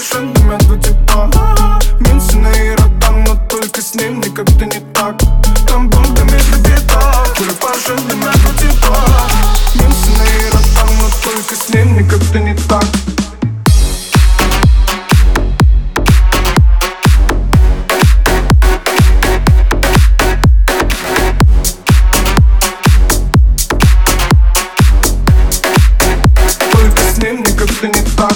Пашин дымят в типа Минсина и Ротан, но только с ним никак-то не так. Там бомбами битах, хули Пашин дымят в типа Минсина и Ротан, но только с ним никак-то не так. Только с ним никак-то не так.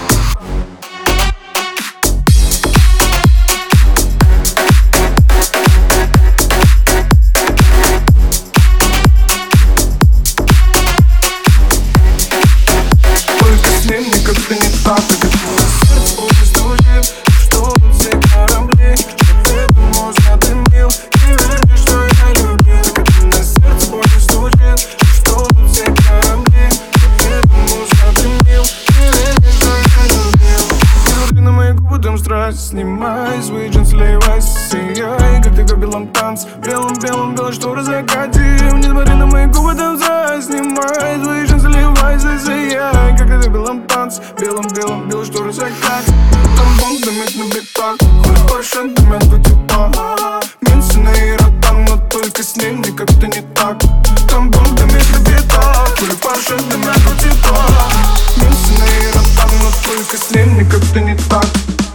Как-то не так, сердце уже стучит, что он все корабли. Поэтому задымил, не веришь, что я любил. Как на сердце уже стучит, что он все корабли. Поэтому задымил, не веришь, что я любил. Смотри на мои губы, там страсть. Снимай свои джинсы, сливайся, сияй, как ты в белом танце. Белым, белые шторы закатим. Не смотри на мои губы, там страсть. Снимай свои джинсы, сливайся, сияй, как ты в белом танце. Белым, белые шторы закатим. Там бомб дымит на битах, хули Пашин дымят в типа Минсина и Ротан, но только с ним никак-то не так. Там бомб дымит на битах, хули Пашин дымят в типа Минсина и Ротан, но только с ним никак-то не так.